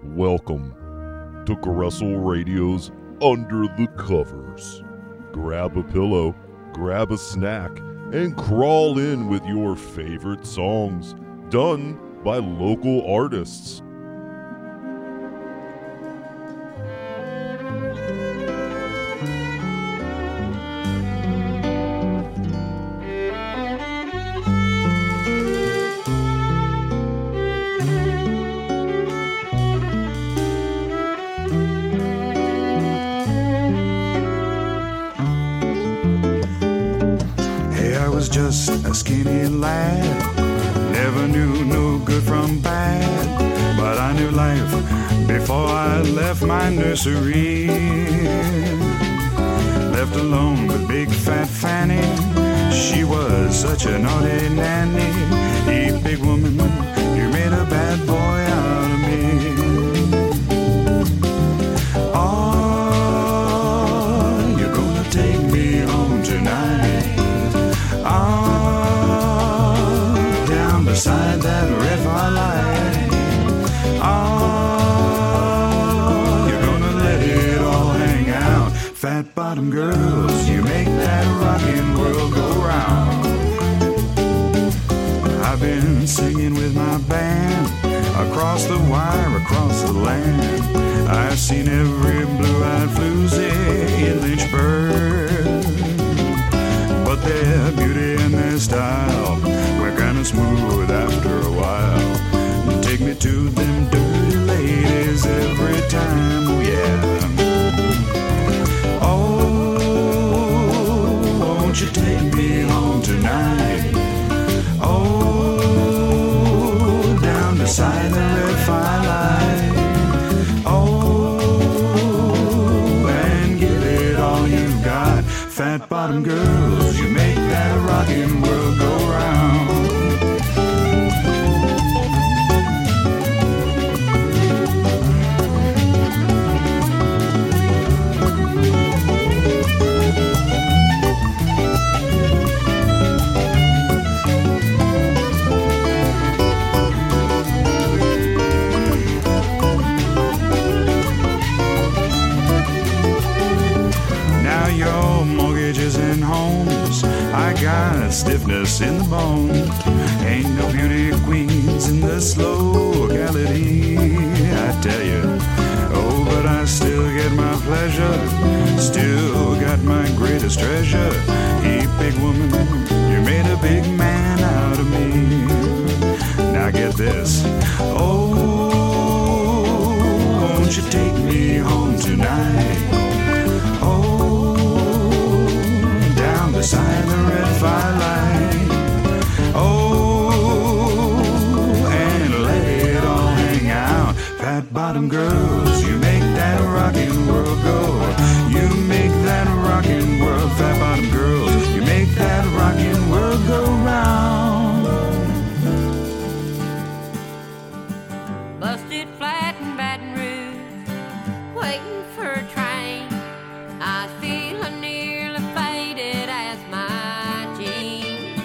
Welcome to Gressel Radio's Under the Covers. Grab a pillow, grab a snack, and crawl in with your favorite songs, done by local artists. Just a skinny lad, never knew no good from bad, but I knew life before I left my nursery. Left alone with big fat Fanny, she was such a naughty nanny. Hey, big woman, you made a bad boy out of me. Oh, you're gonna take me home tonight. Oh, down beside that red fire light. Oh, you're gonna let it all hang out. Fat bottom girls, you make that rockin' world go round. I've been singing with my band across the wire, across the land. I've seen every blue-eyed floozy in Lynchburg. But their beauty and their style were kinda smooth after a while. Take me to them dirty ladies every time, oh yeah. Oh, won't you take me home tonight? Oh, down beside the red firelight. Oh, and give it all you've got. Fat bottom girls, you make that rockin' world go round. Now your mortgages and homes, I got stiffness in the bone. Ain't no beauty queens in this locality, I tell you. Oh, but I still get my pleasure, still got my greatest treasure. Hey, big woman, you made a big man out of me. Now get this. Oh, won't you take me home tonight? Oh, down beside the red firelight. Oh, and let it all hang out. Fat bottom girls, you make that rockin' world go. You make that rockin' world. Fat bottom girls, you make that rockin' world go round. Busted flat in Baton Rouge, waiting for a train. I was feeling nearly faded as my jeans.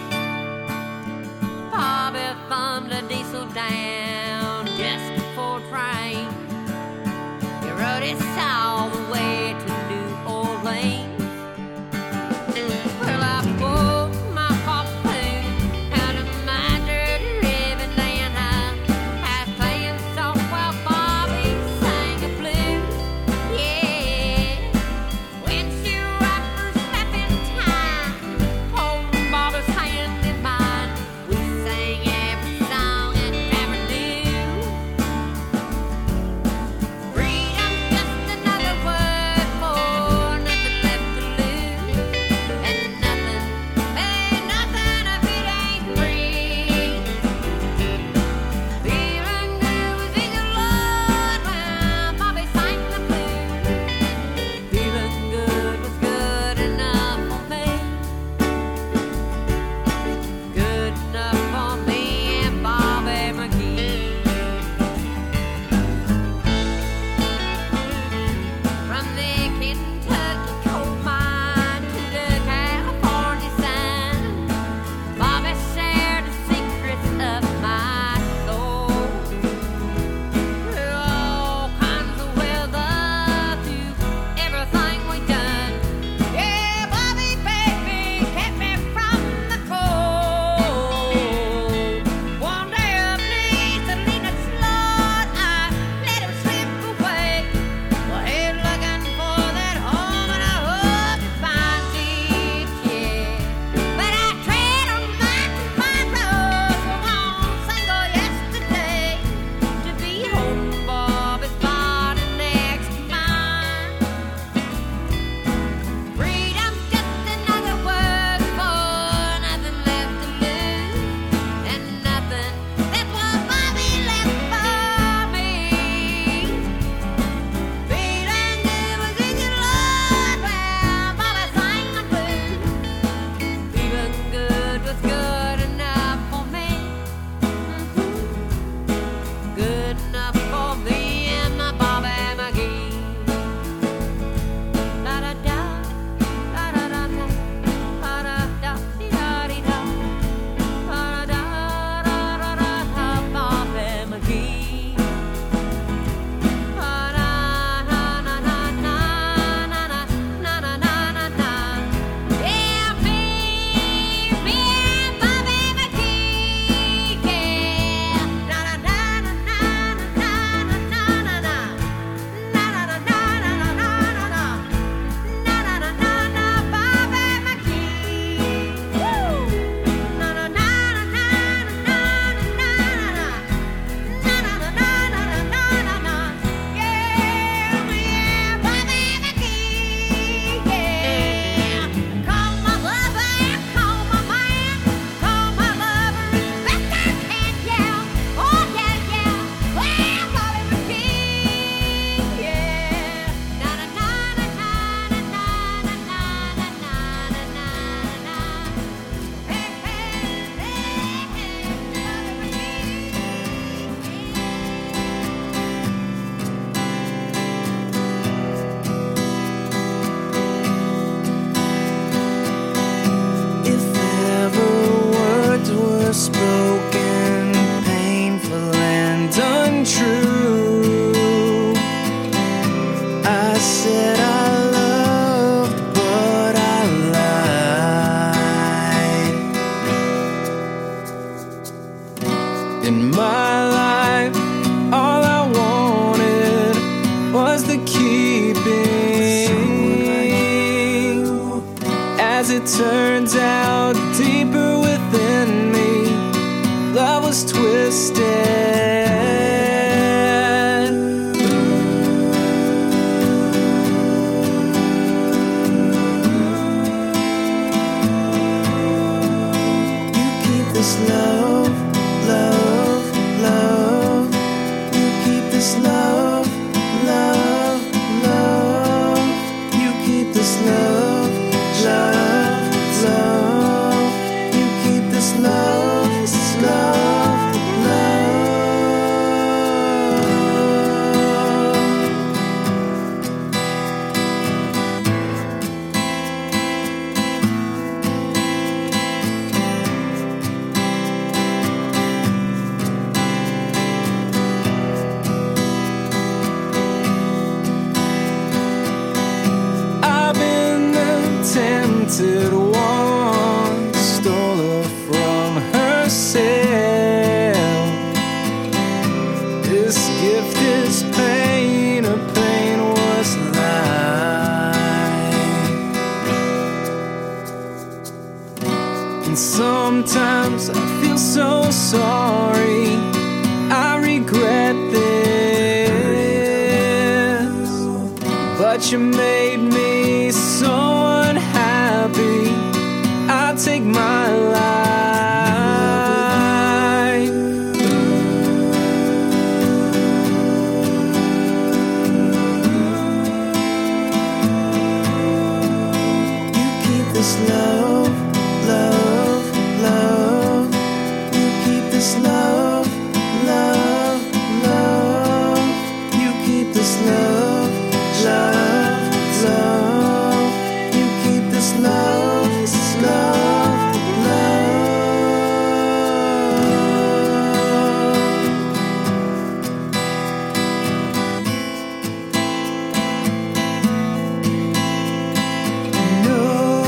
Bobby thumbed a diesel down just before train. He rode us all the way to New Orleans. Well, I pulled my harpoon out of my dirty ribbon then I was playing soft while Bobby sang a blues. talented one stole her from herself. This gift is pain, a pain was life. And sometimes I feel so sorry, I regret this, but you made me so unhappy, I'll take my life. You keep this love, love, love. You keep this love, love, love. You keep this love, love, love. You keep this love, love, love. No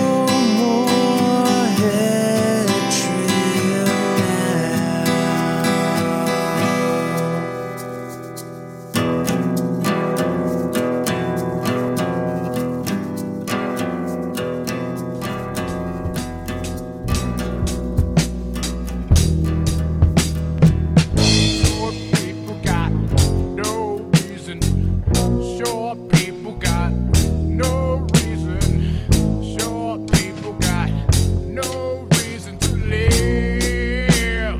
more head trip Sure people got no reason. Sure people got no reason. Sure people got no reason to live.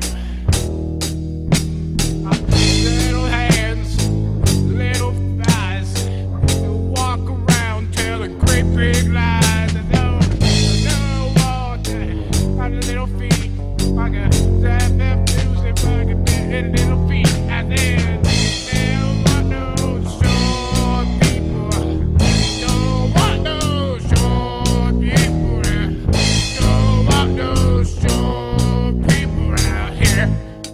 Little hands, little thighs, they walk around telling great big lies. No water on the little feet. I got that music, I got that little feet. I said, don't want no short people. Don't want no short people. Don't want no short people out here.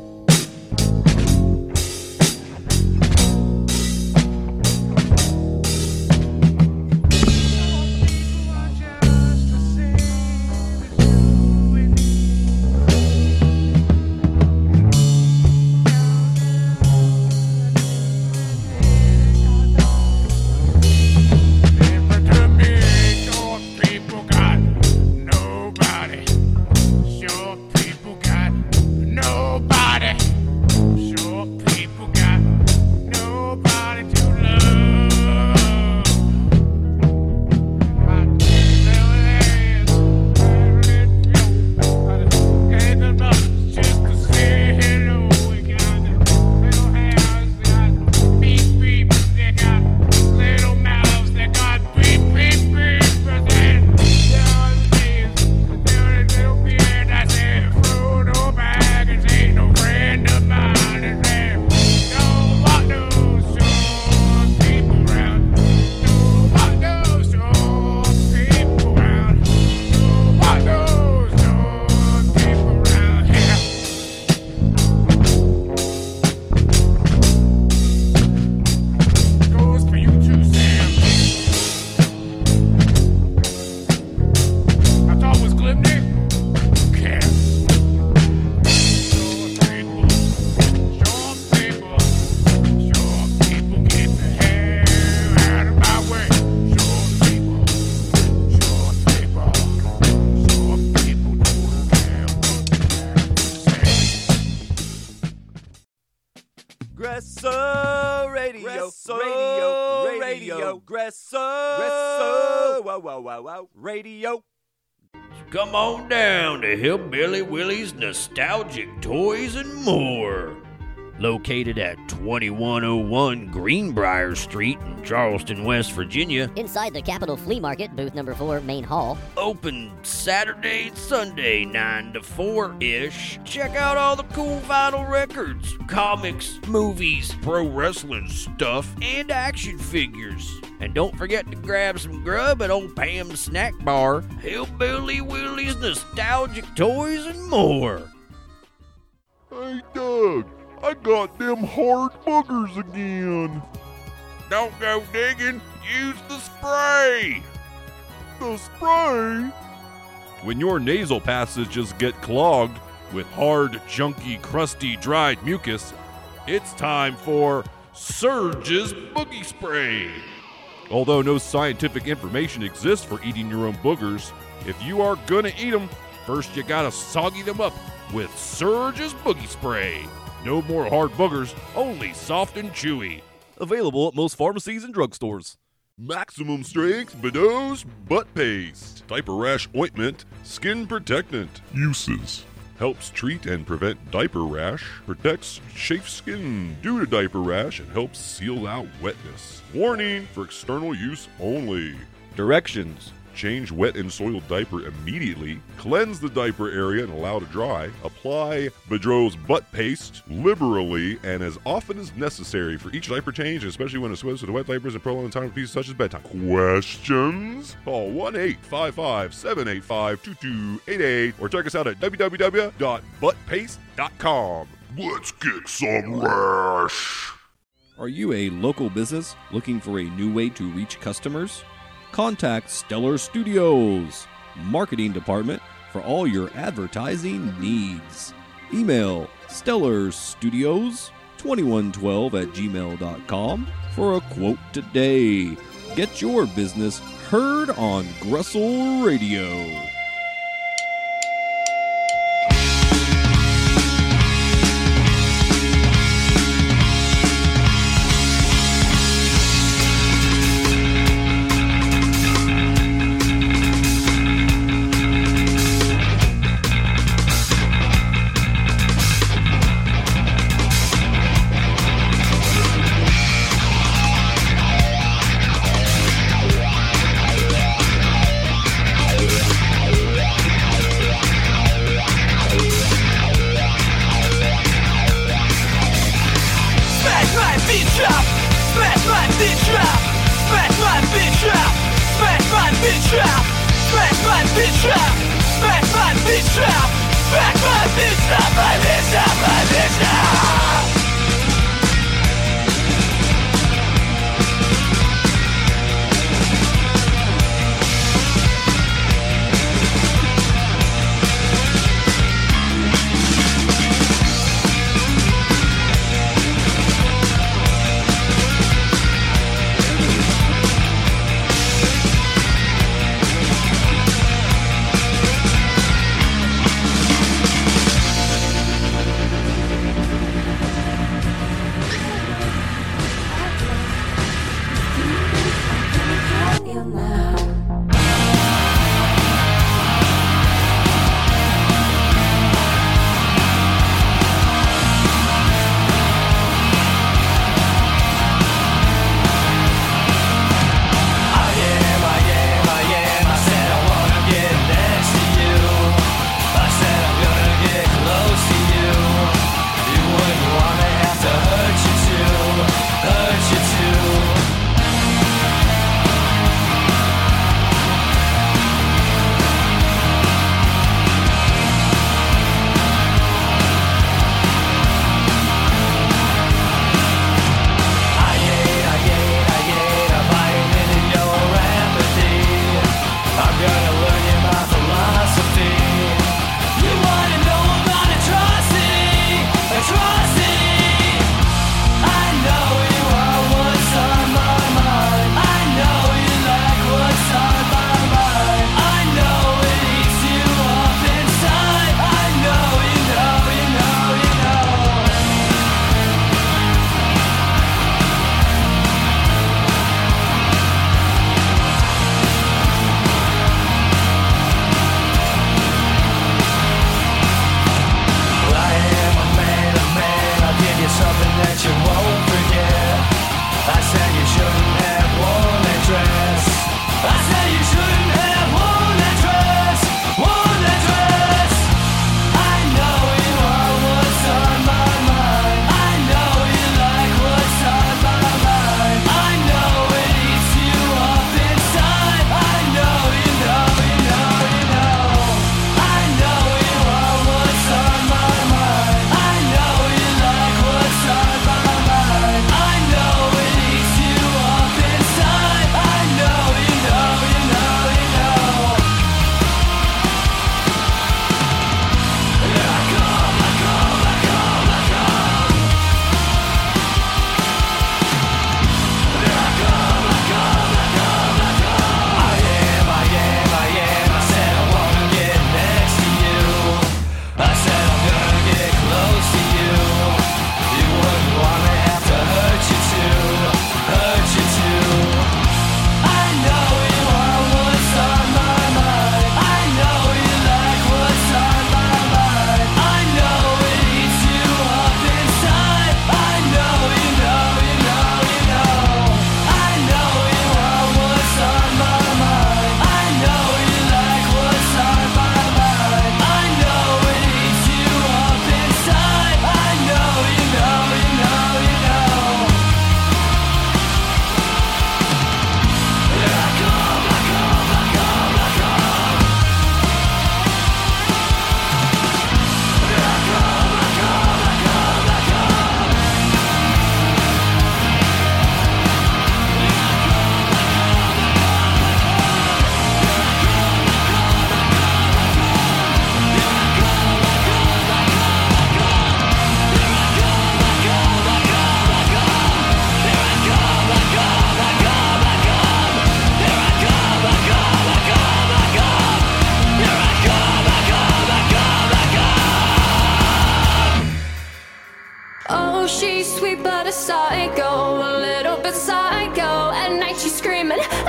Short people got nobody. Short people got nobody. Short people got nobody to love. My little hands, gave them up just to say hello. We got little hands, they got beep beep, they got little mouths, they got beep beep beep. But then little beard, I said, throw no baggage, ain't no friend of mine. And then don't want no short people around. Don't want no short people around. Don't want no short people around here. Goes for you too, Sam. I thought it was Glimney. Who cares? Short people, get the hell out of my way. Short people, don't care what the Gresso Radio, Gresso, wow, Radio. Come on down to Hillbilly Willie's Nostalgic Toys and More. Located at 2101 Greenbrier Street in Charleston, West Virginia. Inside the Capitol Flea Market, booth number 4, main hall. Open Saturday and Sunday, 9 to 4-ish. Check out all the cool vinyl records, comics, movies, pro wrestling stuff, and action figures. And don't forget to grab some grub at Old Pam's Snack Bar, Hillbilly Willie's Nostalgic Toys and More. Hey, Doug, I got them hard boogers again. Don't go digging, use the spray. The spray? When your nasal passages get clogged with hard, junky, crusty, dried mucus, it's time for Surge's Boogie Spray. Although no scientific information exists for eating your own boogers, if you are gonna eat them, first you gotta soggy them up with Surge's Boogie Spray. No more hard boogers, only soft and chewy. Available at most pharmacies and drugstores. Maximum strength Bedeau's butt paste. Diaper rash ointment, skin protectant. Uses: helps treat and prevent diaper rash, protects chafed skin due to diaper rash, and helps seal out wetness. Warning, for external use only. Directions: change wet and soiled diaper immediately, cleanse the diaper area and allow to dry, apply Bedeau's butt paste liberally and as often as necessary for each diaper change, especially when exposed to the wet diapers and prolonged time of pieces such as bedtime. Questions? Call 1-855-785-2288 or check us out at www.buttpaste.com. Let's kick some rash! Are you a local business looking for a new way to reach customers? Contact Stellar Studios, marketing department for all your advertising needs. Email stellarstudios2112@gmail.com for a quote today. Get your business heard on Gressel Radio.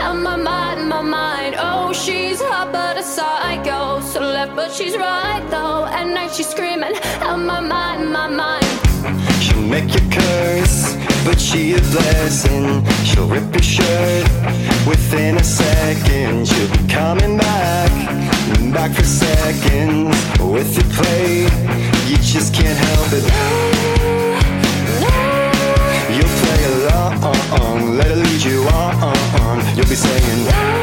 out my mind, my mind. Oh, she's hot but a psycho. So left but she's right though. At night she's screaming out my mind, my mind. She'll make you curse, but she a blessing. She'll rip your shirt within a second. She'll be coming back for seconds. With your play, you just can't help it. You'll play along, let her lead you on. You'll be saying,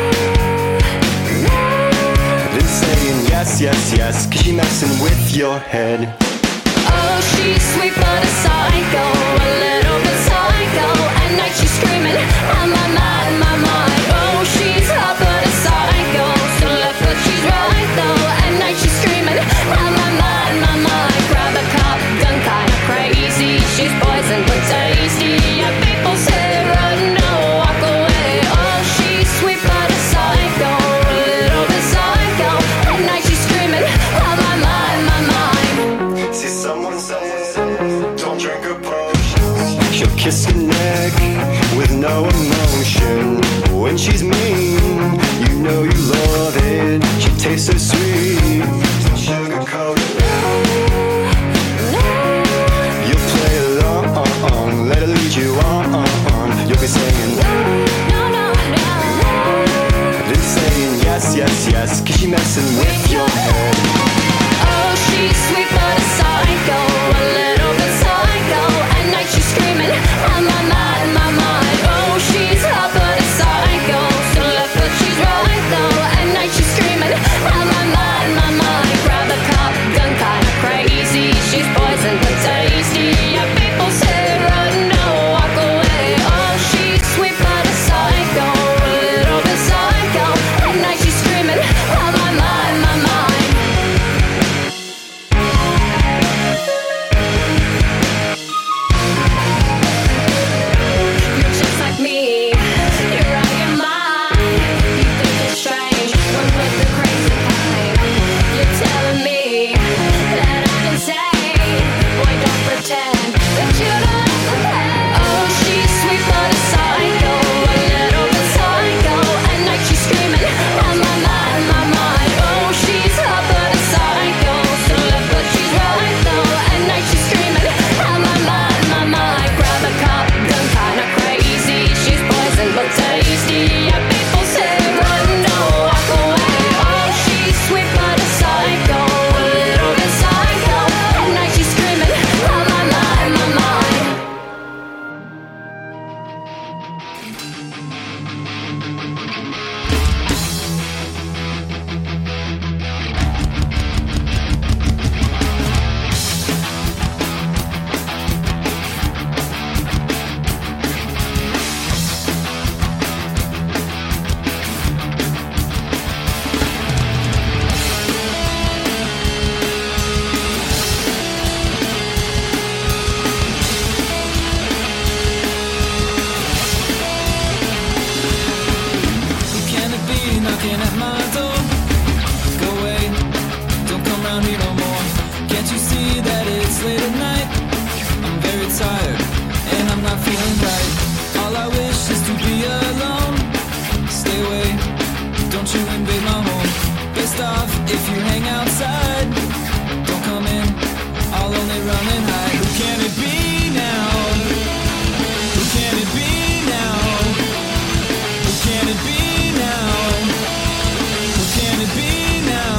then saying yes, yes, yes, 'cause she's messing with your head. Oh, she's sweet but a psycho, a little bit psycho. At night she's screaming out my mind, my mind. Oh, she's hot but a psycho. So left but she's right though. At night she's screaming out my mind, my mind. Grab a cop gun, kinda crazy. She's poison but tasty. Yeah, people say run, no, walk away. Oh, she's sweet but a psycho, a little bit psycho. At night she's screaming out my mind, my mind. See someone say, don't drink her potions. She'll kiss your neck with no emotion. When she's mean, you know you love it. She tastes so sweet, sugar-coated. You'll play along, let her lead you on. You'll be saying, No, no, no. then saying yes, yes, yes, 'cause she's messing with your head. Oh, she's sweet but a psycho, a little bit psycho. At night she's screaming out my mind, my mind. Oh, she's hot but a psycho. So left but she's right though. At night she's screaming out my mind, my mind. Grab a cop gun, kinda crazy. She's poison but tasty. Yeah, people say run, no, walk away. Oh, she's sweet but a psycho, a little bit psycho. At night she's screaming out my mind, my mind. You're just like me, you're out your mind. You think it's strange, one with the crazy kind. You're telling me that I'm insane. Boy, don't pretend that you don't understand. Oh, she's sweet but a psycho, a little bit psycho. At night she's screaming out my mind, my mind. Oh, she's hot but a psycho. So left but she's right though. At night she's screaming out my mind, my mind. Grab a cop gun, kinda crazy. She's poison but tasty. Yeah, people say run, no, walk away. Oh, she's sweet but a psycho, a little bit psycho. At night she's screaming out my mind, my mind. Who can it be knocking at my door? Go away, don't come round here no more. Can't you see that it's late at night? I'm very tired and I'm not feeling right. All I wish is to be alone. Stay away, don't you invade my home. Best off if you hang outside. Don't come in, I'll only run and hide. Who can it be now? Who can it be now? Who can it be now? Who can it be now?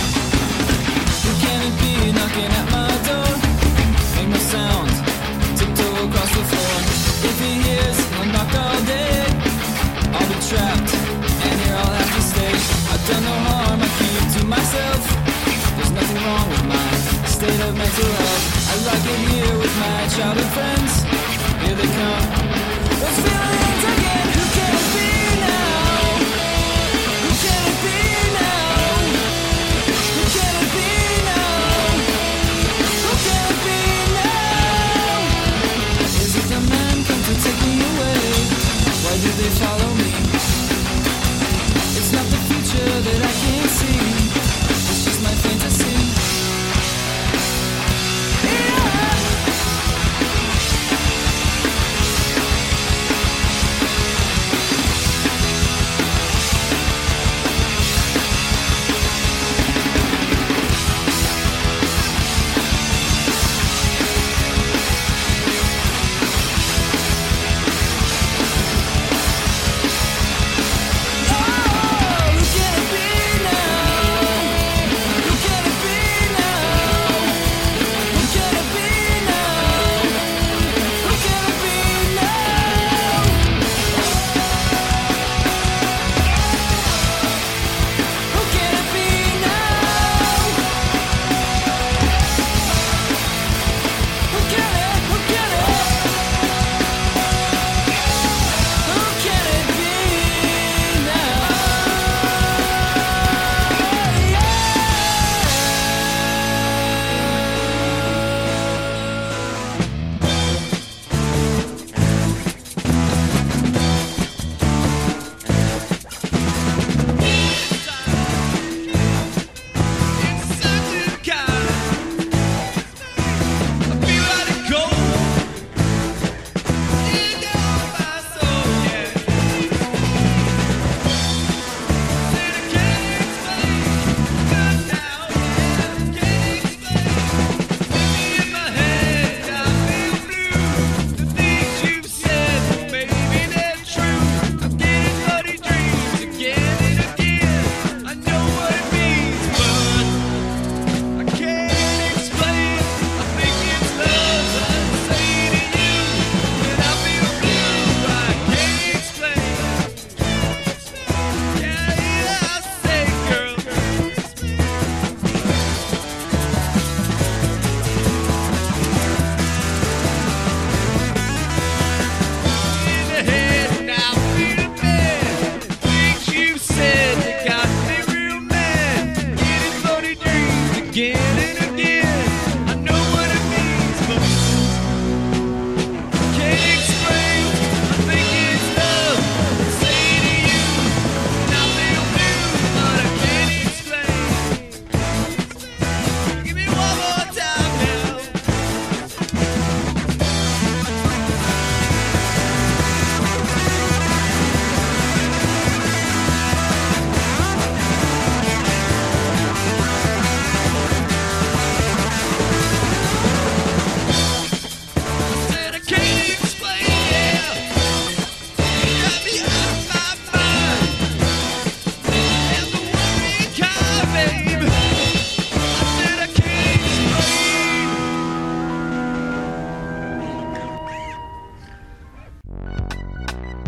Who can it be knocking at my door? Make no sound, tiptoe across the floor. If he hears, he'll knock all day. I'll be trapped, and here I'll have to stay. I've done no harm, I keep to myself. There's nothing wrong with my state of mental health. I like it here with my childhood friends. Here they come, those feelings again. Who can it be now? Who can it be now? Who can it be now? Who can it be now? Is it the man come to take me away? Why do they follow me? It's not the future that I can't see. It's just my fantasy. Yeah.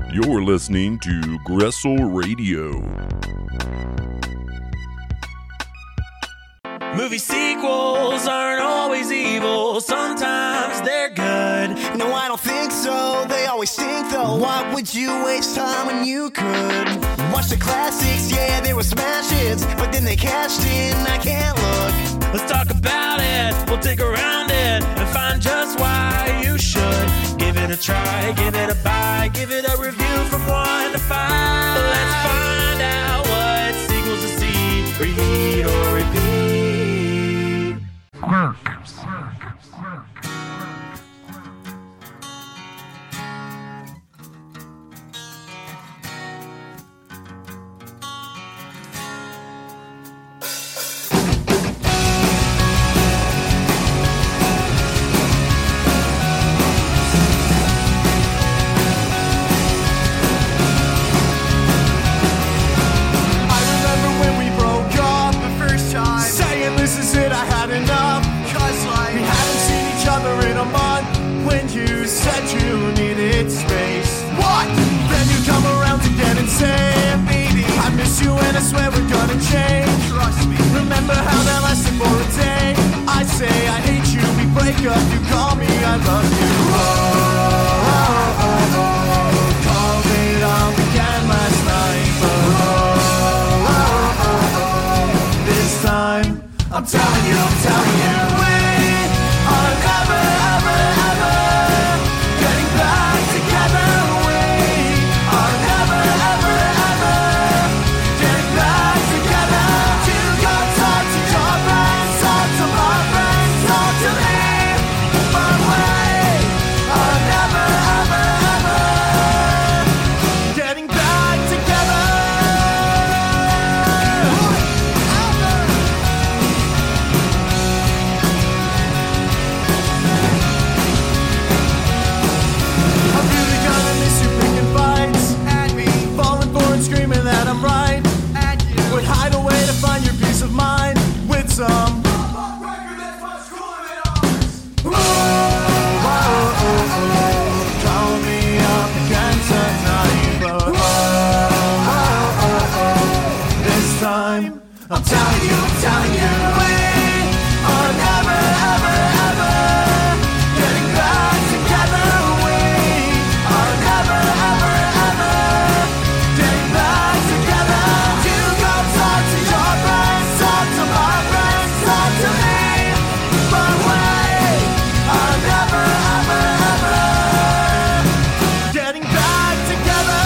You're listening to Gressel Radio. Movie sequels aren't always evil, sometimes they're good. No, I don't think so. They always stink though. Why would you waste time when you could? Watch the classics, yeah, they were smash hits, but then they cashed in, I can't look. Let's talk about it, we'll dig around it and find just why you should. Give it a try, give it a buy, give it a review from 1 to 5. Let's find out what sequels to see, read or repeat. I swear we're gonna change. Trust me. Remember how that lasted for a day? I say I hate you, we break up, you call me, I love you. Called it all again last night. This time, I'm telling you, we are never, ever, ever getting back together. We are never, ever, ever getting back together. You go talk to your friends, talk to my friends, talk to me. But we are never, ever, ever getting back together. I'm really gonna miss you picking fights and me falling for and screaming that I'm right. And you would hide away to find your peace of mind with some. Call me up again tonight, but this time I'm telling you, we are never, ever, ever getting back together. We are never, ever, ever getting back together. You go talk to your friends, talk to my friends, talk to me. But we are never, ever, ever getting back together.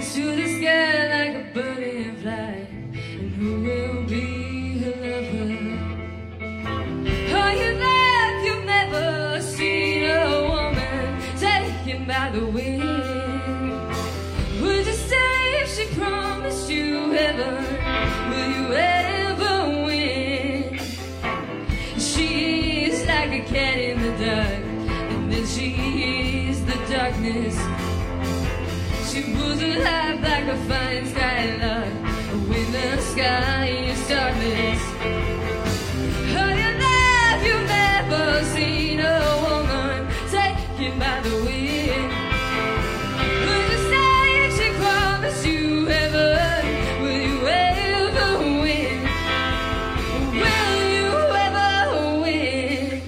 Takes to the sky like a bird in flight. And who will be her lover? Are you there? You've never seen a woman taken by the wind. Would you stay if she promised you heaven? Will you ever win? She is like a cat in the dark, and then she is the darkness. She pulls her life like a fine skylark when the sky is darkness. All your life you've never seen a woman taken by the wind. Will you stay if she promised you heaven? Will you ever win? Will you ever win?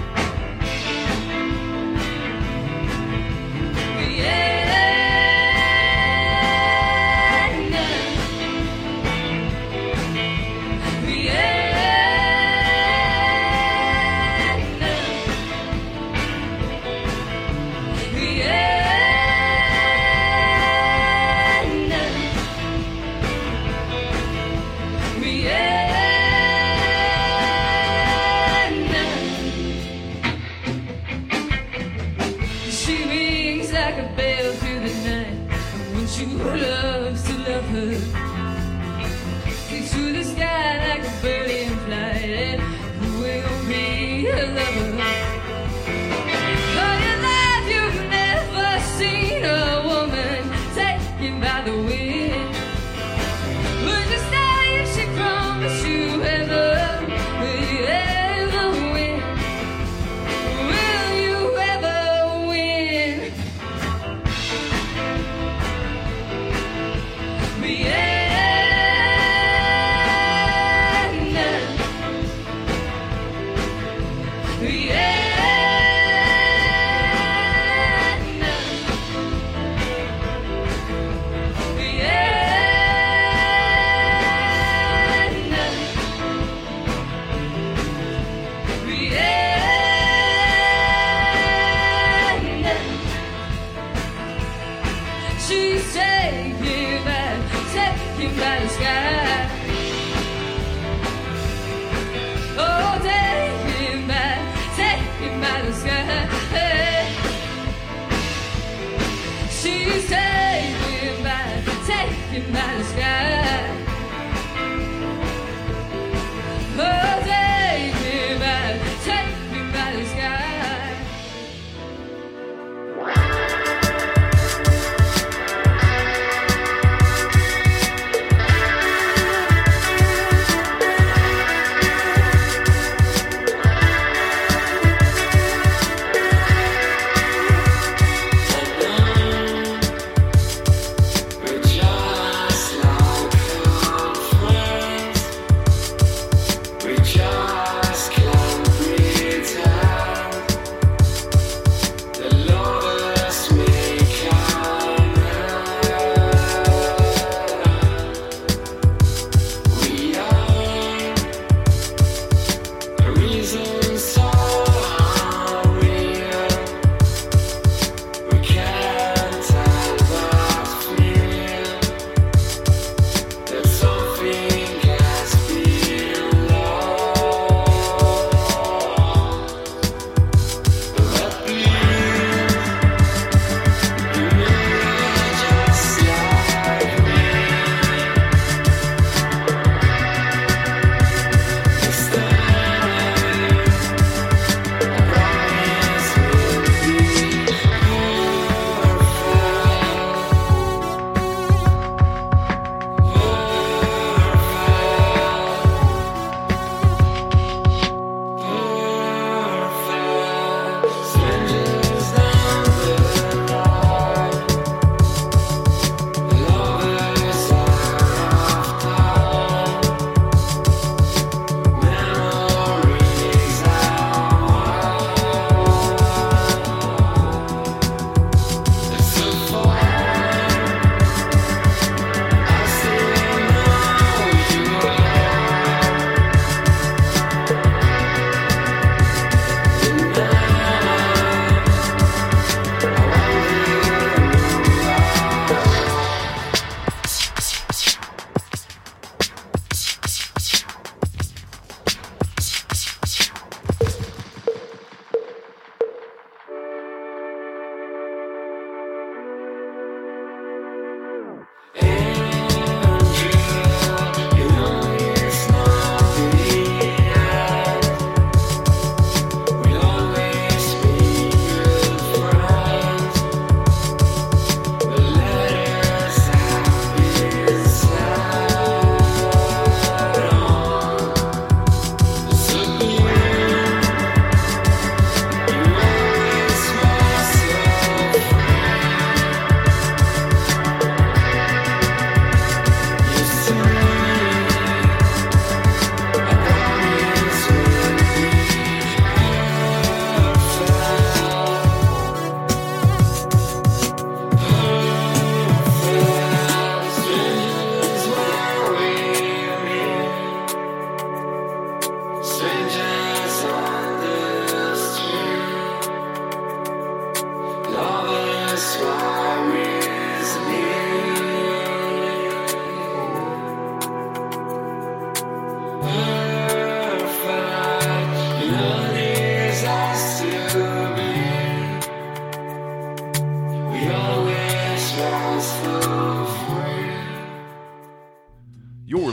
Yeah. She rings like a bell through the night, and when she loves to love her, takes to the sky like a bird in flight. And who will be her lover? All your life you've never seen a woman taken by the wind. Would you stay if she promised you heaven? Will you ever win? Will you ever win? She's taken by the sky. Oh, taken by the sky. She's taken by the sky. Oh, taken by the sky.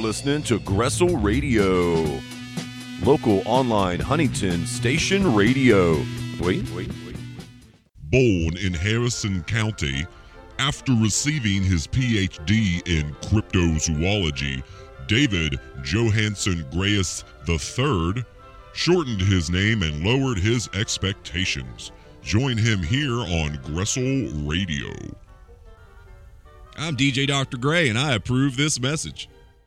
listening to Gressel Radio, local online Huntington station radio. Wait. Born in Harrison County, after receiving his PhD in cryptozoology, David Johansen Grayus III shortened his name and lowered his expectations. Join him here on Gressel Radio. I'm DJ Dr. Gray, and I approve this message.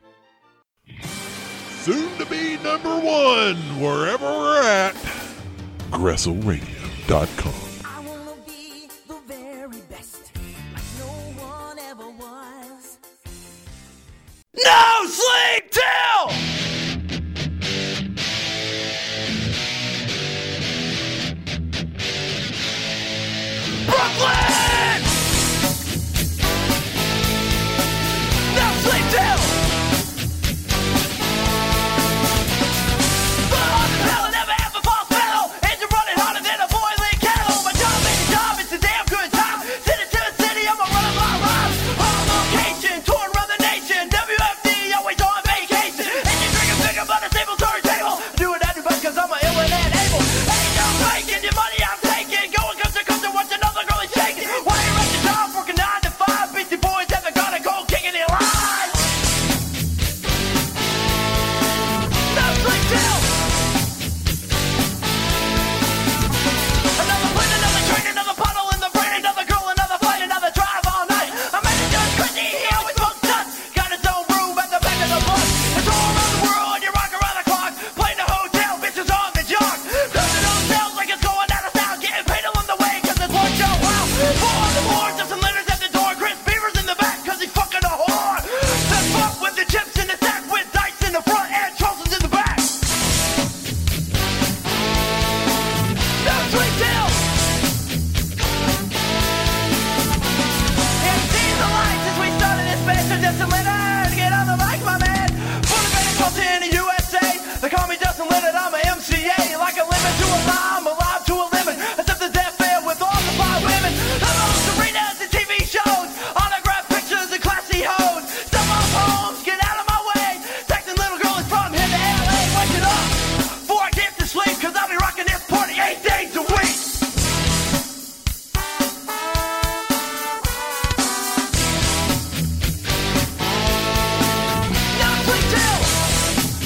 Soon to be number one wherever we're at. GresselRadio.com. I wanna be the very best, like no one ever was. No sleep till! Brooklyn! No sleep till! Put on the pedal, never ever false pedal. Engine running harder than a boiling kettle. My job ain't a job, it's a damn good time. City to city, I'm a running my rhyme. On location, touring around the nation. WFD, always on vacation. Engine drinking bigger, but a stable turntable. Do what I do best, cause I'm a ill and able. Ain't no faking, your money I'm taking. Going coast to coast and watch another girl is shaking. Why you at the job, working 9 to 5? Beastie Boys haven't got a gold kicking it live. No sleep till. Another plane, another train, another puddle in the brain, another girl, another fight, another drive all night. I'm at the judge, crazy, he always smokes nuts. Got his own room at the back of the bus. It's all around the world, you rock around the clock. Playing the hotel, bitches on the jock. Closing those cells like it's going out of style. Getting paid along the way, cause it's one show, wow. Four on the board, just some letters at the door. Chris Beaver's in the back, cause he's fucking a whore. Let's fuck with the chips in the sack, with dice in the front and Charleston's in the back. No sleep till. Can't see the light since we started this band, so Justin Leonard, get on the mic, my man. For the band called in the USA, they call me Justin Leonard, I'm a MCA. Like a lemon to a lime, alive to a lemon. Except the death fair with all the fine women. Hello, arenas and TV shows, autograph pictures and classy hoes. Step off homes, get out of my way. Texting little girl is from here to LA. Wake it up before I get to sleep, cause I'll be rocking this party 8 days a week. No sleep till.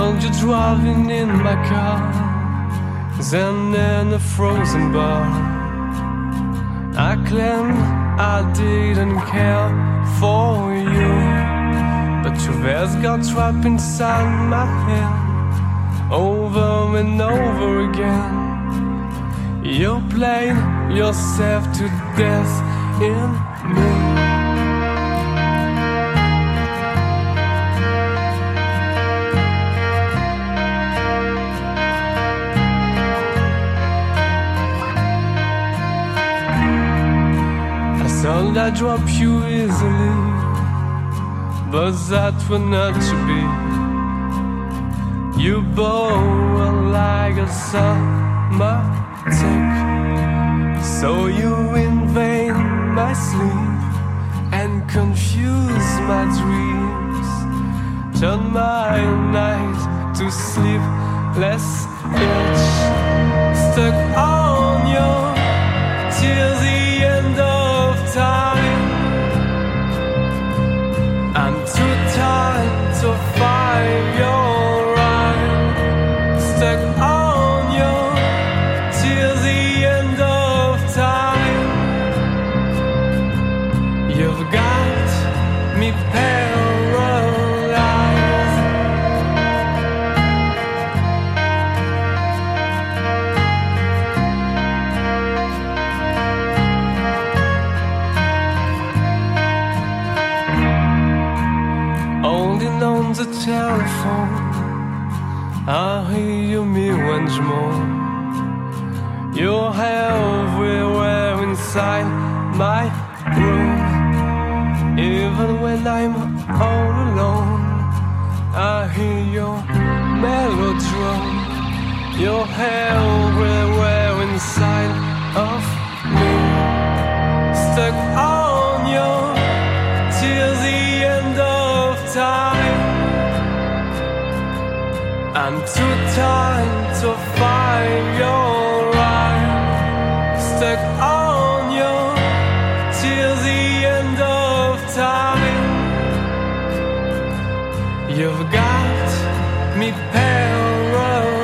Found you driving in my car, then in a frozen bar. I claimed I didn't care for you, but your words got trapped inside my head over and over again. You played yourself to death in me. Thought I'd drop you easily, but that would not to be. You bore like a summer tick, so you invade my sleep and confuse my dreams. Turn my night to sleepless itch, stuck on your till the end of time. I'm too tired to find your rhyme. Stuck on you till the end of time. You've got me paralyzed. Holding on the telephone, I hear me once more. You're everywhere inside my room. Even when I'm all alone, I hear your melodrome. You're everywhere inside of me. Stuck on you till the end of time. I'm too tired to find your rhyme. Stuck on you till the end of time. You've got me paralyzed.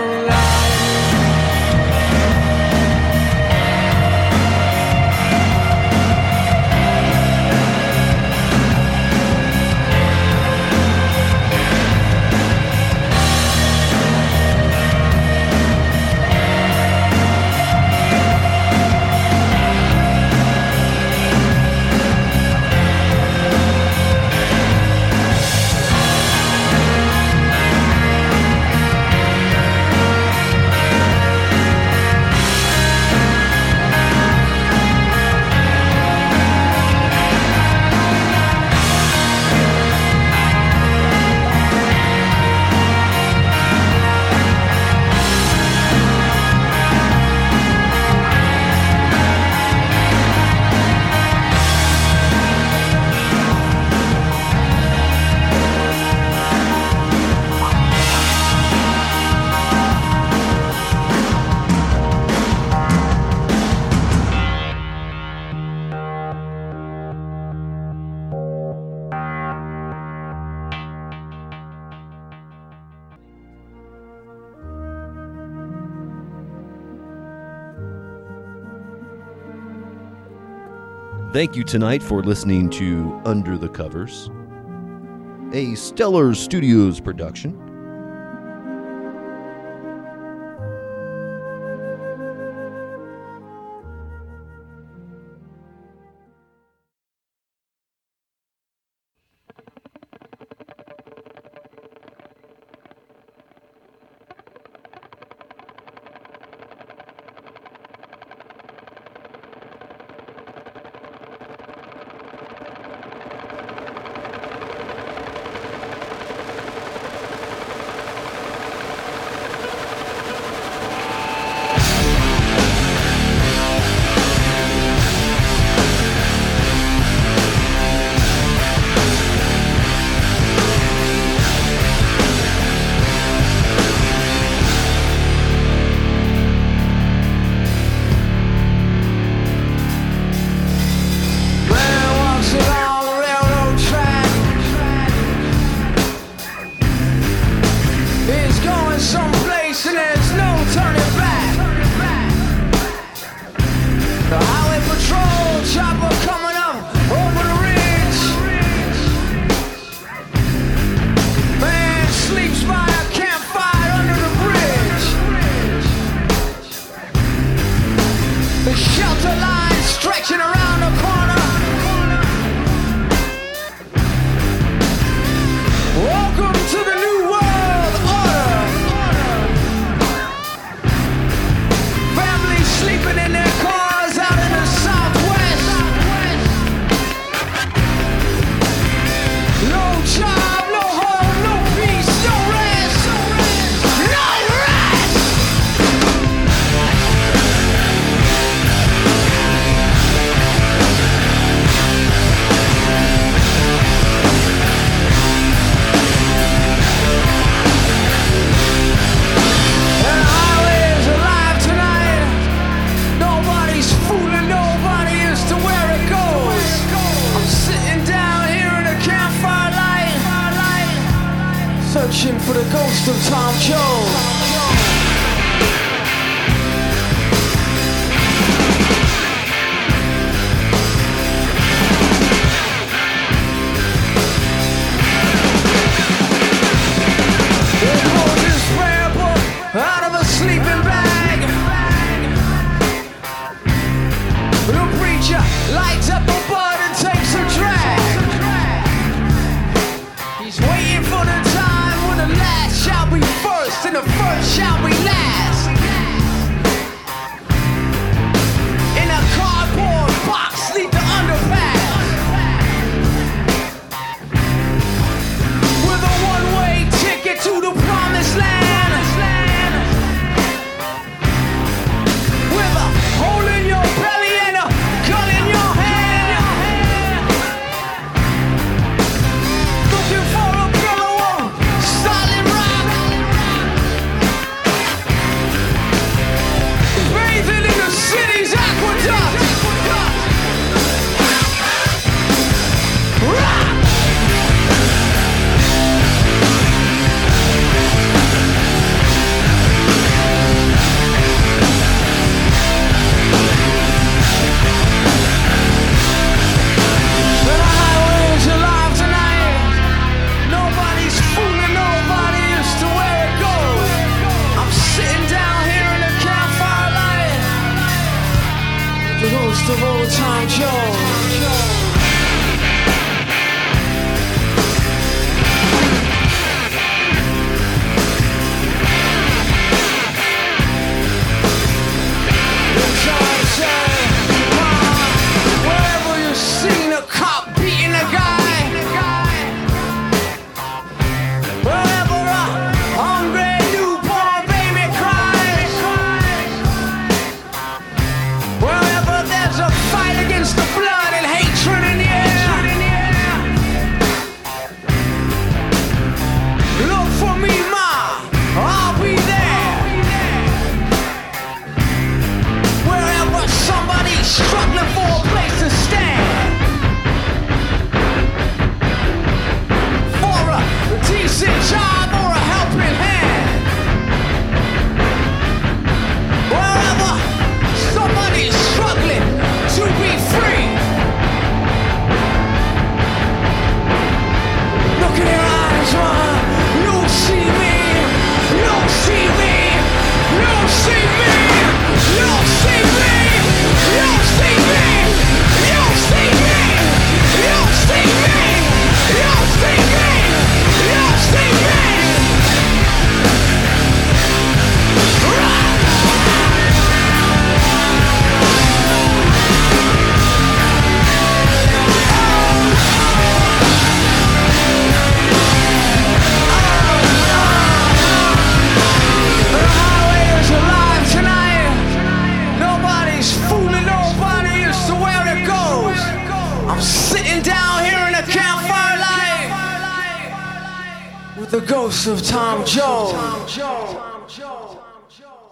Thank you tonight for listening to Under the Covers, a Stellar Studios production. Jones. Out of a sleeping bag, the preacher lights up a bud and takes a drag. He's waiting for the time when the last shall be first and the first shall be last. In a cardboard box neath the underpass, with a one-way ticket to the promised land. Hole in your belly and a gun in your hand. Looking for a pillow of solid rock. Bathing in the city's aqueduct. Rock! The ghost of old time Joe. Wherever you've seen a cop beating a guy, wherever a hungry newborn baby cries, wherever there's a fight against the blood and hatred in the air, look for me, ma, I'll be there. Wherever somebody's struggling for a place to stand, for a decent job or a helping hand, wherever somebody's struggling to be free. Look in your eyes, man. You'll see me. You'll see me. You'll see me. You'll see me. You'll see me. You'll see me. You'll see me. You'll see me. You'll see me. The highway is alive tonight. Nobody's fooling nobody as to where it goes. I'm sitting down here in a campfire light with the ghost of Tom Jones.